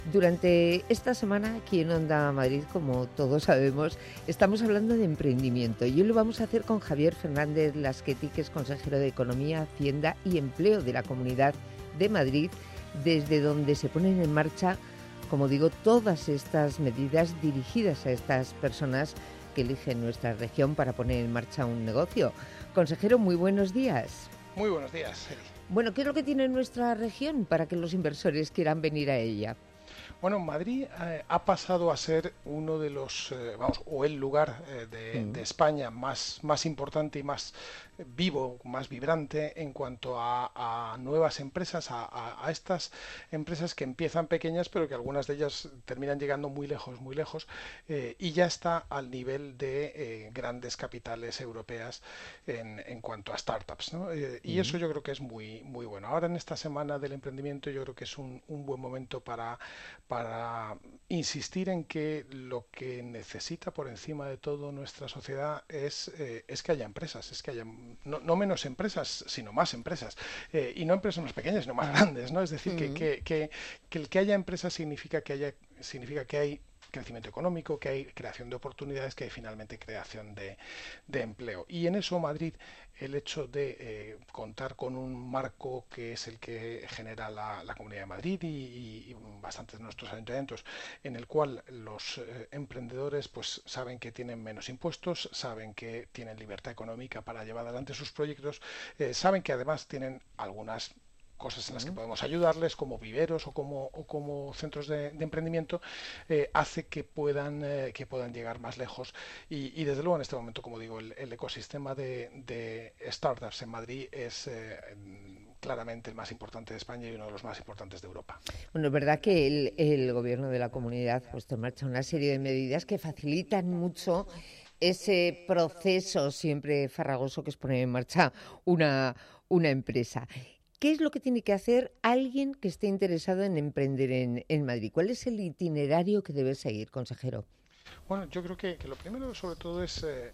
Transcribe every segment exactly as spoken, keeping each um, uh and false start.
Durante esta semana, aquí en Onda Madrid, como todos sabemos, estamos hablando de emprendimiento y hoy lo vamos a hacer con Javier Fernández Lasqueti, que es consejero de Economía, Hacienda y Empleo de la Comunidad de Madrid, desde donde se ponen en marcha, como digo, todas estas medidas dirigidas a estas personas que eligen nuestra región para poner en marcha un negocio. Consejero, muy buenos días. Muy buenos días, Eli. Bueno, ¿qué es lo que tiene nuestra región para que los inversores quieran venir a ella? Bueno, Madrid eh, ha pasado a ser uno de los, eh, vamos, o el lugar eh, de, Mm. de España más, más importante y más vivo, más vibrante en cuanto a, a nuevas empresas, a, a, a estas empresas que empiezan pequeñas, pero que algunas de ellas terminan llegando muy lejos, muy lejos, eh, y ya está al nivel de eh, grandes capitales europeas en, en cuanto a startups, ¿no? Eh, y Mm. eso yo creo que es muy, muy bueno. Ahora en esta semana del emprendimiento yo creo que es un, un buen momento para para insistir en que lo que necesita por encima de todo nuestra sociedad es, eh, es que haya empresas, es que haya no, no menos empresas, sino más empresas. Eh, y no empresas más pequeñas, sino más grandes, ¿no? Es decir, que, Mm. que, que, que el que haya empresas significa que haya, significa que hay crecimiento económico, que hay creación de oportunidades, que hay finalmente creación de, de empleo. Y en eso Madrid, el hecho de eh, contar con un marco que es el que genera la, la Comunidad de Madrid y, y, y bastantes de nuestros ayuntamientos, en el cual los eh, emprendedores pues saben que tienen menos impuestos, saben que tienen libertad económica para llevar adelante sus proyectos, eh, saben que además tienen algunas cosas en las que Mm. podemos ayudarles, como viveros o como, o como centros de, de emprendimiento, eh, hace que puedan, eh, que puedan llegar más lejos. Y, y, desde luego en este momento, como digo, el, el ecosistema de, de, startups en Madrid es eh, claramente el más importante de España y uno de los más importantes de Europa. Bueno, es verdad que el, el gobierno de la comunidad ha puesto en marcha una serie de medidas que facilitan mucho ese proceso siempre farragoso que es poner en marcha una, una empresa. ¿Qué es lo que tiene que hacer alguien que esté interesado en emprender en, en Madrid? ¿Cuál es el itinerario que debe seguir, consejero? Bueno, yo creo que, que lo primero sobre todo es eh,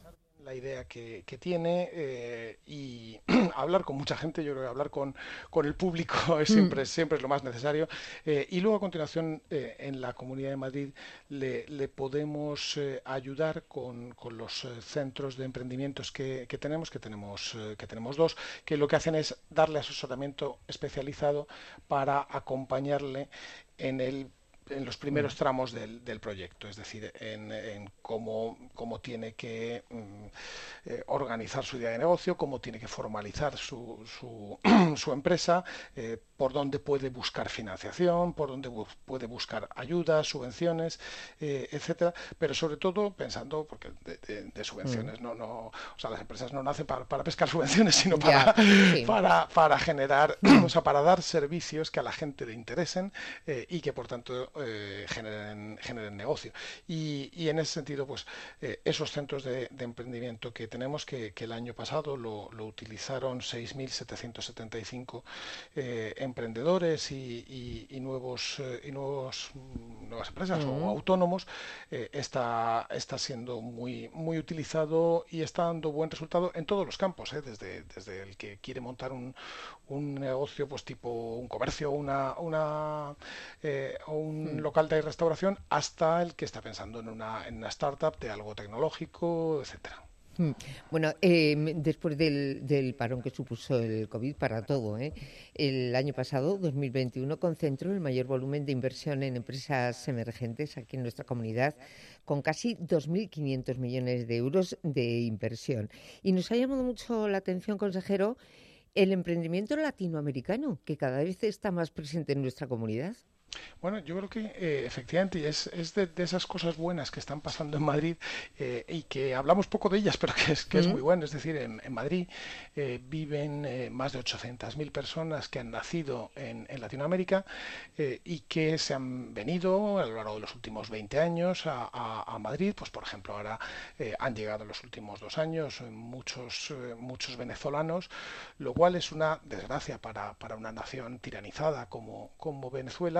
la idea que, que tiene eh, y hablar con mucha gente. Yo creo que hablar con, con el público es Mm. siempre, siempre es lo más necesario. Eh, y luego a continuación eh, en la Comunidad de Madrid le, le podemos eh, ayudar con, con los eh, centros de emprendimientos que, que tenemos, que tenemos, eh, que tenemos dos, que lo que hacen es darle asesoramiento especializado para acompañarle en el en los Mm. primeros tramos del, del proyecto, es decir, en, en cómo, cómo tiene que mm, eh, organizar su idea de negocio, cómo tiene que formalizar su, su, su empresa, eh, por dónde puede buscar financiación, por dónde bu puede buscar ayudas, subvenciones, eh, etcétera, pero sobre todo pensando, porque de, de, de Mm. subvenciones no, no, o sea, las empresas no nacen para, para pescar subvenciones, sino Ya, para, sí. para, para generar, o sea, para dar servicios que a la gente le interesen eh, y que por tanto eh, generen, generen negocio. Y, y, en ese sentido, pues eh, esos centros de, de, emprendimiento que tenemos, que, que el año pasado lo, lo utilizaron seis mil setecientos setenta y cinco eh, emprendedores y, y, y nuevos, eh, y nuevos, nuevas empresas o Mm. autónomos, eh, está, está siendo muy, muy utilizado y está dando buen resultado en todos los campos, eh, desde, desde el que quiere montar un, un negocio pues tipo un comercio, una, una eh, o un Mm. local de restauración, hasta el que está pensando en una, en una startup de algo tecnológico, etcétera. Mm. Bueno, eh, después del, del parón que supuso el COVID para todo, ¿eh? El año pasado, dos mil veintiuno, concentró el mayor volumen de inversión en empresas emergentes aquí en nuestra comunidad, con casi dos mil quinientos millones de euros de inversión. Y nos ha llamado mucho la atención, consejero, el emprendimiento latinoamericano, que cada vez está más presente en nuestra comunidad. Bueno, yo creo que eh, efectivamente es, es de, de, esas cosas buenas que están pasando en Madrid eh, y que hablamos poco de ellas, pero que es, que es Mm. muy bueno. Es decir, en, en Madrid eh, viven eh, más de ochocientas mil personas que han nacido en, en Latinoamérica eh, y que se han venido a lo largo de los últimos veinte años a, a, a Madrid. Pues, por ejemplo, ahora eh, han llegado en los últimos dos años eh, muchos, eh, muchos venezolanos, lo cual es una desgracia para, para una nación tiranizada como, como Venezuela, pero,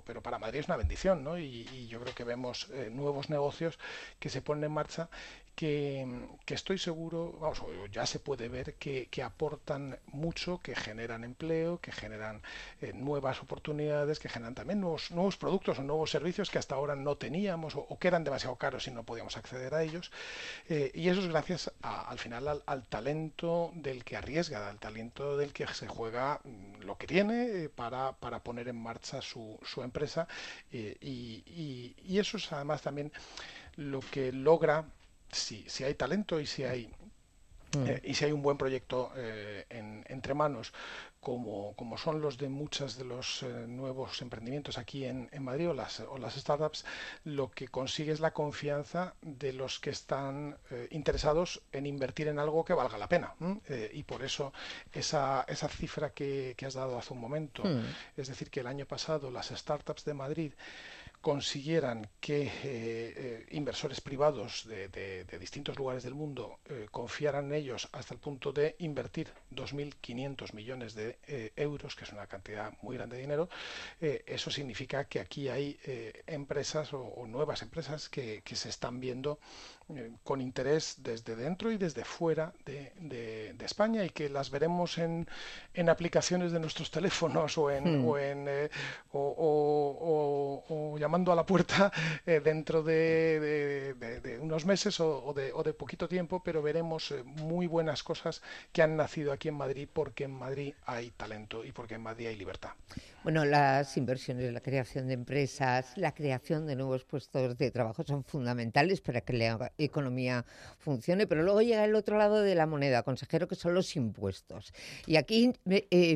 pero para Madrid es una bendición, ¿no? Y, y yo creo que vemos eh, nuevos negocios que se ponen en marcha que, que estoy seguro, vamos, ya se puede ver que, que aportan mucho, que generan empleo, que generan eh, nuevas oportunidades, que generan también nuevos, nuevos productos o nuevos servicios que hasta ahora no teníamos o, o que eran demasiado caros y no podíamos acceder a ellos. Eh, y eso es gracias a, al final al, al talento del que arriesga, al talento del que se juega lo que tiene eh, para, para poner en marcha su, su empresa. Eh, y, y, y eso es además también lo que logra, si, si hay talento y si hay eh, y si hay un buen proyecto eh, en, entre manos, como, como son los de muchos de los eh, nuevos emprendimientos aquí en, en Madrid o las, o las startups, lo que consigue es la confianza de los que están eh, interesados en invertir en algo que valga la pena. Eh, y por eso esa, esa cifra que, que has dado hace un momento, Mm. es decir, que el año pasado las startups de Madrid consiguieran que eh, eh, inversores privados de, de, de distintos lugares del mundo eh, confiaran en ellos hasta el punto de invertir dos mil quinientos millones de eh, euros, que es una cantidad muy grande de dinero, eh, eso significa que aquí hay eh, empresas o, o nuevas empresas que, que se están viendo eh, con interés desde dentro y desde fuera de, de, de España, y que las veremos en, en aplicaciones de nuestros teléfonos o en, Mm. o en eh, o, o, o, o llamando a la puerta eh, dentro de, de, de, de unos meses o, o, de, o de poquito tiempo, pero veremos eh, muy buenas cosas que han nacido aquí en Madrid, porque en Madrid hay talento y porque en Madrid hay libertad. Bueno, las inversiones, la creación de empresas, la creación de nuevos puestos de trabajo son fundamentales para que la economía funcione, pero luego llega el otro lado de la moneda, consejero, que son los impuestos. Y aquí eh,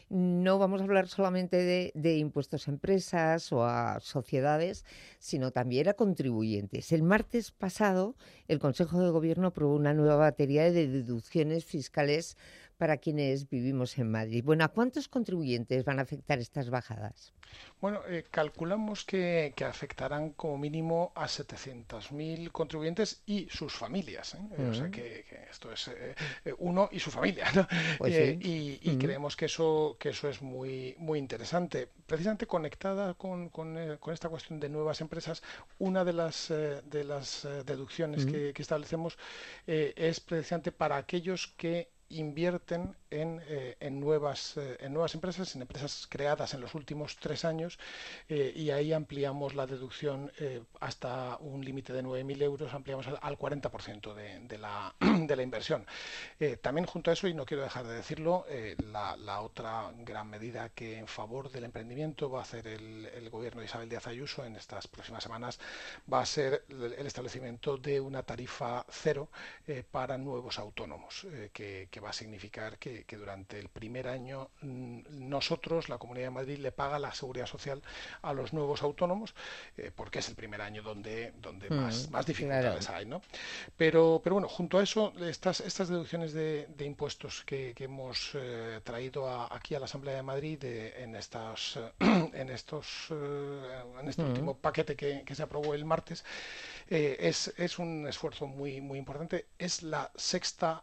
no vamos a hablar solamente de, de impuestos a empresas o a sociedades, sino también a contribuyentes. El martes pasado, el Consejo de Gobierno aprobó una nueva batería de deducciones fiscales para quienes vivimos en Madrid. Bueno, ¿a cuántos contribuyentes van a afectar estas bajadas? Bueno, eh, calculamos que, que afectarán como mínimo a setecientos mil contribuyentes y sus familias, ¿eh? Eh, o sea Mm. que, que esto es eh, eh, uno y su familia, ¿no? Pues Eh, sí. y, y Mm. creemos que eso, que eso es muy, muy interesante. Precisamente conectada con, con, eh, con esta cuestión de nuevas empresas, una de las, eh, de las eh, deducciones Mm. que, que establecemos eh, es precisamente para aquellos que invierten en, eh, en, nuevas, eh, en nuevas empresas, en empresas creadas en los últimos tres años, eh, y ahí ampliamos la deducción eh, hasta un límite de nueve mil euros, ampliamos al, al cuarenta por ciento de, de, la, de la inversión. Eh, también junto a eso, y no quiero dejar de decirlo, eh, la, la otra gran medida que en favor del emprendimiento va a hacer el, el gobierno de Isabel Díaz Ayuso en estas próximas semanas va a ser el, el establecimiento de una tarifa cero eh, para nuevos autónomos, eh, que, que va a significar que, que durante el primer año nosotros, la Comunidad de Madrid, le paga la seguridad social a los nuevos autónomos, eh, porque es el primer año donde, donde Mm, más, más dificultades claro. hay, ¿no? Pero, pero bueno, junto a eso, estas, estas deducciones de, de impuestos que, que hemos eh, traído a, aquí a la Asamblea de Madrid de, en, estas, eh, en, estos, eh, en este Mm. último paquete que, que se aprobó el martes, eh, es, es un esfuerzo muy, muy importante. Es la sexta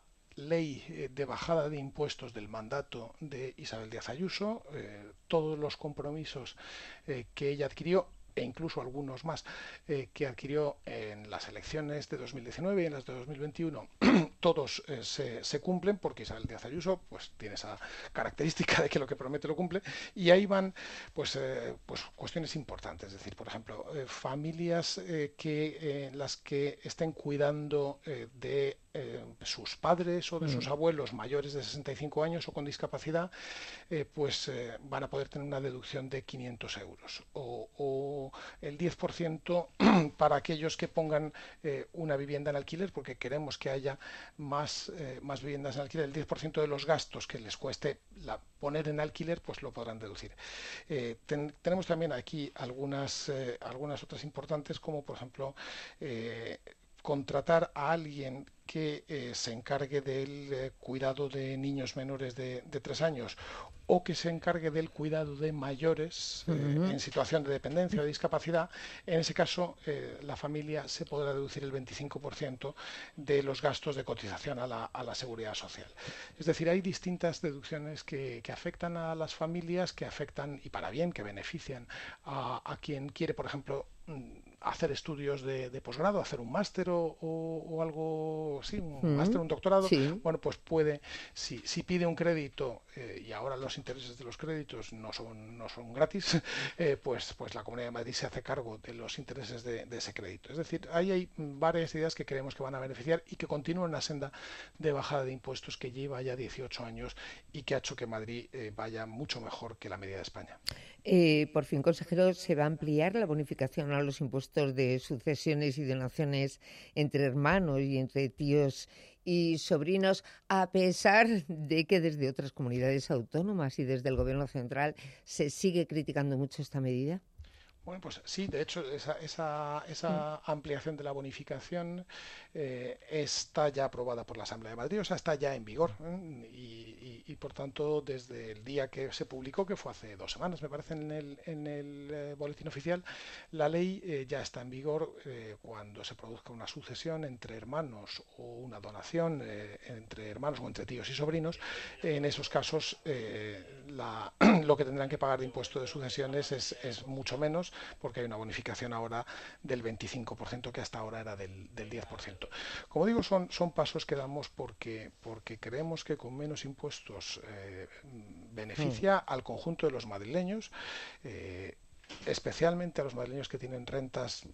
ley de bajada de impuestos del mandato de Isabel Díaz Ayuso. Eh, todos los compromisos eh, que ella adquirió, e incluso algunos más eh, que adquirió en las elecciones de dos mil diecinueve y en las de dos mil veintiuno, todos eh, se, se cumplen, porque Isabel Díaz Ayuso pues tiene esa característica de que lo que promete lo cumple. Y ahí van pues, eh, pues cuestiones importantes, es decir, por ejemplo, eh, familias eh, que eh, las que estén cuidando eh, de eh, sus padres o de sus Mm. abuelos mayores de sesenta y cinco años o con discapacidad, eh, pues eh, van a poder tener una deducción de quinientos euros, o, o el diez por ciento para aquellos que pongan eh, una vivienda en alquiler, porque queremos que haya más, eh, más viviendas en alquiler. El diez por ciento de los gastos que les cueste la, poner en alquiler, pues lo podrán deducir. Eh, ten, tenemos también aquí algunas, eh, algunas otras importantes, como por ejemplo eh, contratar a alguien que eh, se encargue del eh, cuidado de niños menores de, de tres años o que se encargue del cuidado de mayores eh, Ujú. en situación de dependencia o de discapacidad, en ese caso eh, la familia se podrá deducir el veinticinco por ciento de los gastos de cotización a la, a la seguridad social. Es decir, hay distintas deducciones que, que afectan a las familias, que afectan, y para bien, que benefician a, a quien quiere, por ejemplo, hacer estudios de, de posgrado, hacer un máster o, o, o algo, sí, un máster, Mm, un doctorado, sí. bueno, pues puede, si, si pide un crédito eh, y ahora los intereses de los créditos no son, no son gratis, eh, pues, pues la Comunidad de Madrid se hace cargo de los intereses de, de ese crédito. Es decir, ahí hay varias ideas que creemos que van a beneficiar y que continúan la senda de bajada de impuestos que lleva ya dieciocho años y que ha hecho que Madrid eh, vaya mucho mejor que la media de España. Eh, por fin, consejero, se va a ampliar la bonificación a los impuestos de sucesiones y donaciones entre hermanos y entre tíos y sobrinos, a pesar de que desde otras comunidades autónomas y desde el Gobierno central se sigue criticando mucho esta medida. Bueno, pues sí, de hecho, esa, esa, Mm. esa ampliación de la bonificación eh, está ya aprobada por la Asamblea de Madrid, o sea, está ya en vigor. ¿eh? Y, y, y, por tanto, desde el día que se publicó, que fue hace dos semanas, me parece, en el, en el eh, boletín oficial, la ley eh, ya está en vigor eh, cuando se produzca una sucesión entre hermanos o una donación eh, entre hermanos o entre tíos y sobrinos. En esos casos, eh, la, lo que tendrán que pagar de impuesto de sucesiones es, es mucho menos, porque hay una bonificación ahora del veinticinco por ciento que hasta ahora era del, del diez por ciento. Como digo, son, son pasos que damos porque, porque creemos que con menos impuestos eh, Mm. beneficia al conjunto de los madrileños, eh, especialmente a los madrileños que tienen rentas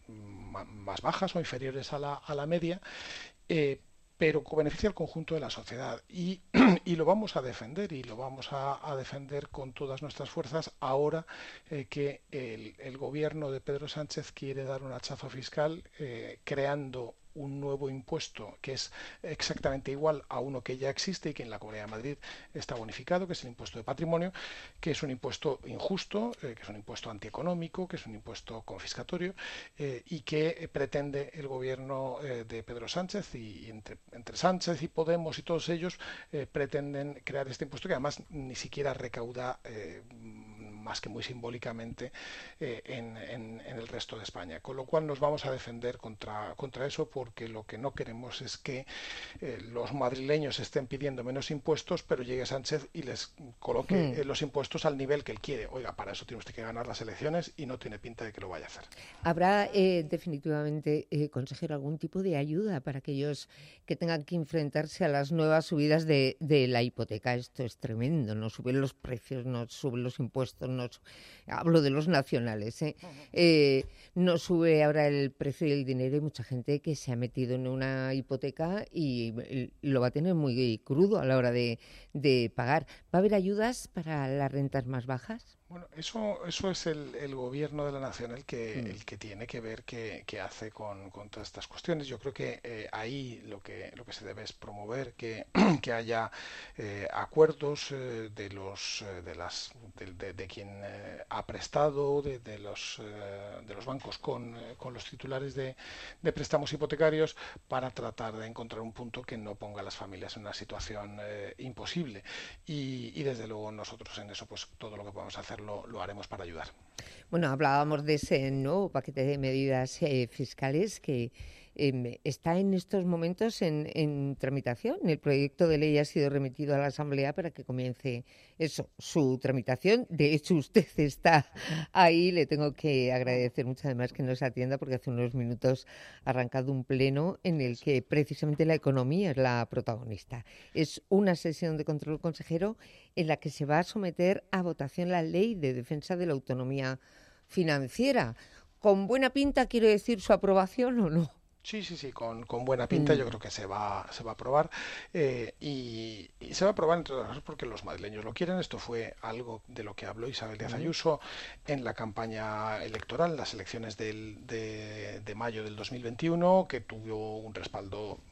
más bajas o inferiores a la, a la media, eh, pero beneficia al conjunto de la sociedad y, y lo vamos a defender y lo vamos a, a defender con todas nuestras fuerzas ahora eh, que el, el gobierno de Pedro Sánchez quiere dar un hachazo fiscal eh, creando un nuevo impuesto que es exactamente igual a uno que ya existe y que en la Comunidad de Madrid está bonificado, que es el impuesto de patrimonio, que es un impuesto injusto, eh, que es un impuesto antieconómico, que es un impuesto confiscatorio eh, y que eh, pretende el gobierno eh, de Pedro Sánchez y, y entre, entre Sánchez y Podemos y todos ellos eh, pretenden crear este impuesto que además ni siquiera recauda eh, más que muy simbólicamente eh, en, en, en el resto de España. Con lo cual nos vamos a defender contra, contra eso porque lo que no queremos es que eh, los madrileños estén pidiendo menos impuestos, pero llegue Sánchez y les coloque Mm. eh, los impuestos al nivel que él quiere. Oiga, para eso tiene usted que ganar las elecciones y no tiene pinta de que lo vaya a hacer. ¿Habrá eh, definitivamente, eh, consejero, algún tipo de ayuda para aquellos que tengan que enfrentarse a las nuevas subidas de, de la hipoteca? Esto es tremendo, nos suben los precios, nos suben los impuestos, nos... hablo de los nacionales, ¿eh? Eh, nos sube ahora el precio del dinero y mucha gente que se ha metido en una hipoteca y, y lo va a tener muy crudo a la hora de, de pagar. ¿Va a haber ayudas para las rentas más bajas? Bueno, eso, eso es el, el gobierno de la nación el que, Mm. el que tiene que ver qué, qué hace con, con todas estas cuestiones. Yo creo que eh, ahí lo que, lo que se debe es promover que, que haya eh, acuerdos eh, de los eh, de las de, de- de quien eh, ha prestado, de, de los eh, de los bancos con, eh, con los titulares de, de préstamos hipotecarios para tratar de encontrar un punto que no ponga a las familias en una situación eh, imposible. Y, y desde luego nosotros en eso pues todo lo que podamos hacer lo, lo haremos para ayudar. Bueno, hablábamos de ese nuevo paquete de medidas eh, fiscales que em, está en estos momentos en, en tramitación. El proyecto de ley ha sido remitido a la Asamblea para que comience eso, su tramitación. De hecho, usted está ahí. Le tengo que agradecer mucho además que nos atienda porque hace unos minutos ha arrancado un pleno en el que precisamente la economía es la protagonista. Es una sesión de control, consejero, en la que se va a someter a votación la Ley de Defensa de la Autonomía Financiera. ¿Con buena pinta quiero decir su aprobación o no? Sí, sí, sí, con, con buena pinta yo Mm. creo que se va, se va a aprobar eh, y, y se va a aprobar entre otras cosas porque los madrileños lo quieren. Esto fue algo de lo que habló Isabel Díaz Mm. Ayuso en la campaña electoral, las elecciones del, de, de mayo del dos mil veintiuno, que tuvo un respaldo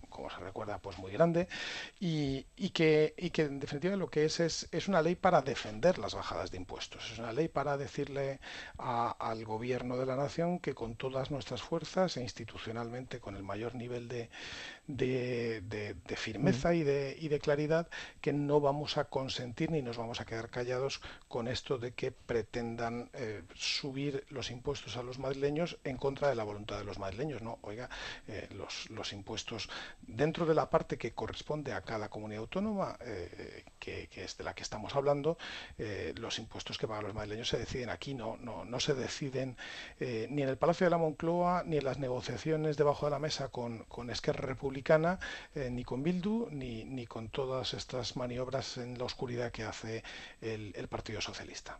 como se recuerda, pues muy grande, y, y, que, y que en definitiva lo que es, es es una ley para defender las bajadas de impuestos, es una ley para decirle a, al gobierno de la nación que con todas nuestras fuerzas e institucionalmente con el mayor nivel de, de, de, de firmeza y de, y de claridad, que no vamos a consentir ni nos vamos a quedar callados con esto de que pretendan eh, subir los impuestos a los madrileños en contra de la voluntad de los madrileños. No, oiga, eh, los, los impuestos dentro de la parte que corresponde a cada comunidad autónoma, eh, que, que es de la que estamos hablando, eh, los impuestos que pagan los madrileños se deciden aquí, no, no, no se deciden eh, ni en el Palacio de la Moncloa, ni en las negociaciones debajo de la mesa con, con Esquerra Republicana, eh, ni con Bildu, ni, ni con todas estas maniobras en la oscuridad que hace el, el Partido Socialista.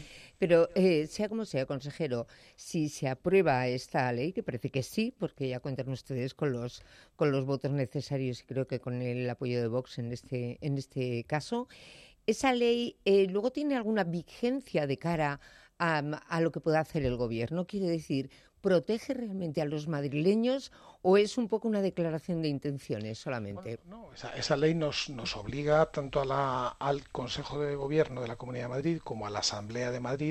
Pero eh, sea como sea, consejero, si se aprueba esta ley, que parece que sí, porque ya cuentan ustedes con los con los votos necesarios y creo que con el apoyo de Vox en este en este caso, ¿esa ley eh, luego tiene alguna vigencia de cara a, a lo que pueda hacer el gobierno? Quiere decir, ¿protege realmente a los madrileños o es un poco una declaración de intenciones solamente? Bueno, no, esa, esa ley nos, nos obliga tanto a la, al Consejo de Gobierno de la Comunidad de Madrid como a la Asamblea de Madrid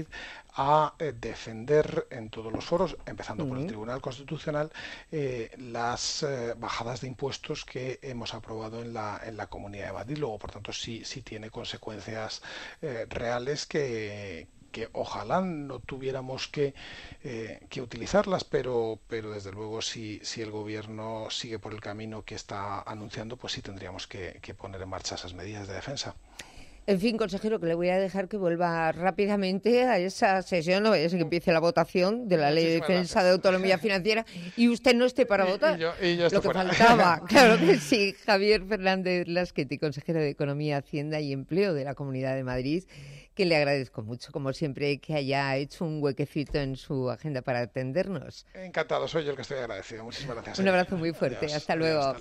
a eh, defender en todos los foros, empezando uh-huh. por el Tribunal Constitucional, eh, las eh, bajadas de impuestos que hemos aprobado en la, en la Comunidad de Madrid. Luego, por tanto, sí, sí tiene consecuencias eh, reales que que ojalá no tuviéramos que, eh, que utilizarlas, pero, pero desde luego si, si el gobierno sigue por el camino que está anunciando, pues sí tendríamos que, que poner en marcha esas medidas de defensa. En fin, consejero, que le voy a dejar que vuelva rápidamente a esa sesión, no vaya a ser que empiece la votación de la Ley de Defensa gracias. de Autonomía Financiera y usted no esté para y, votar. Y yo, y yo Lo que fuera. faltaba, claro que sí. Javier Fernández Lasqueti, consejero de Economía, Hacienda y Empleo de la Comunidad de Madrid, que le agradezco mucho, como siempre, que haya hecho un huequecito en su agenda para atendernos. Encantado, soy yo el que estoy agradecido. Muchísimas gracias. Un abrazo muy fuerte. Adiós. Hasta Adiós. luego. Hasta